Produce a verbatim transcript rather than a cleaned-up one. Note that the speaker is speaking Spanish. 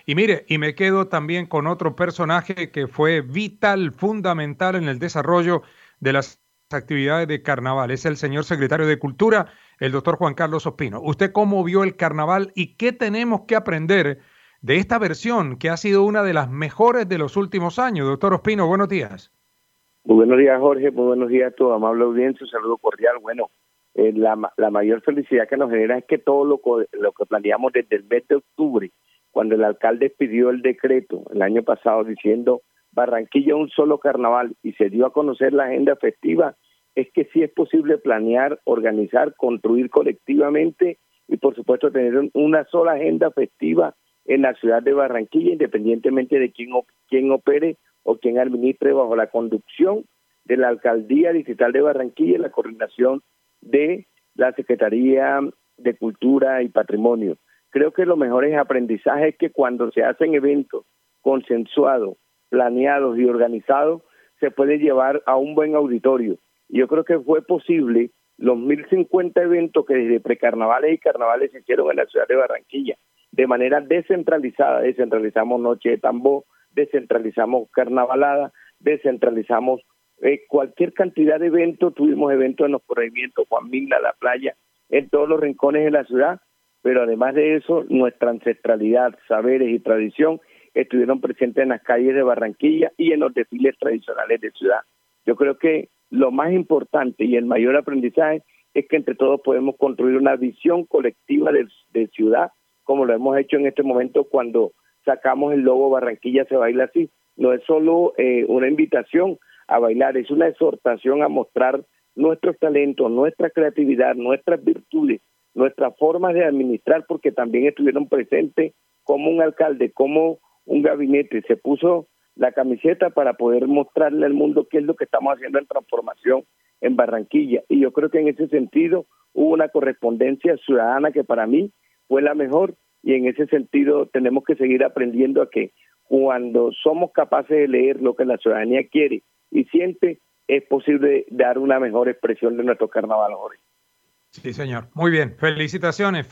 Y mire, y me quedo también con otro personaje que fue vital, fundamental en el desarrollo de las actividades de carnaval. Es el señor secretario de Cultura, el doctor Juan Carlos Ospino. ¿Usted cómo vio el carnaval y qué tenemos que aprender de esta versión que ha sido una de las mejores de los últimos años? Doctor Ospino, buenos días. Muy buenos días, Jorge. Muy buenos días a tu amable audiencia. Un saludo cordial. Bueno, eh, la, la mayor felicidad que nos genera es que todo lo, lo que planeamos desde el mes de octubre, cuando el alcalde pidió el decreto el año pasado diciendo Barranquilla un solo carnaval y se dio a conocer la agenda festiva, es que sí es posible planear, organizar, construir colectivamente y por supuesto tener una sola agenda festiva en la ciudad de Barranquilla, independientemente de quién, quién opere o quien administre, bajo la conducción de la Alcaldía Distrital de Barranquilla y la coordinación de la Secretaría de Cultura y Patrimonio. Creo que los mejores aprendizajes es que cuando se hacen eventos consensuados, planeados y organizados, se puede llevar a un buen auditorio. Y yo creo que fue posible los mil cincuenta eventos que desde precarnavales y carnavales se hicieron en la ciudad de Barranquilla, de manera descentralizada. Descentralizamos Noche de Tambor, descentralizamos carnavalada, descentralizamos eh, cualquier cantidad de eventos. Tuvimos eventos en los corregimientos, Juan Migla, La Playa, en todos los rincones de la ciudad, pero además de eso, nuestra ancestralidad, saberes y tradición estuvieron presentes en las calles de Barranquilla y en los desfiles tradicionales de ciudad. Yo creo que lo más importante y el mayor aprendizaje es que entre todos podemos construir una visión colectiva de, de ciudad, como lo hemos hecho en este momento cuando sacamos el logo Barranquilla se baila así. No es solo eh, una invitación a bailar, es una exhortación a mostrar nuestros talentos, nuestra creatividad, nuestras virtudes, nuestras formas de administrar, porque también estuvieron presentes como un alcalde, como un gabinete, se puso la camiseta para poder mostrarle al mundo qué es lo que estamos haciendo en transformación en Barranquilla. Y yo creo que en ese sentido hubo una correspondencia ciudadana que para mí fue la mejor, y en ese sentido tenemos que seguir aprendiendo a que cuando somos capaces de leer lo que la ciudadanía quiere y siente, es posible dar una mejor expresión de nuestro carnaval, Jorge. Sí, señor. Muy bien. Felicitaciones.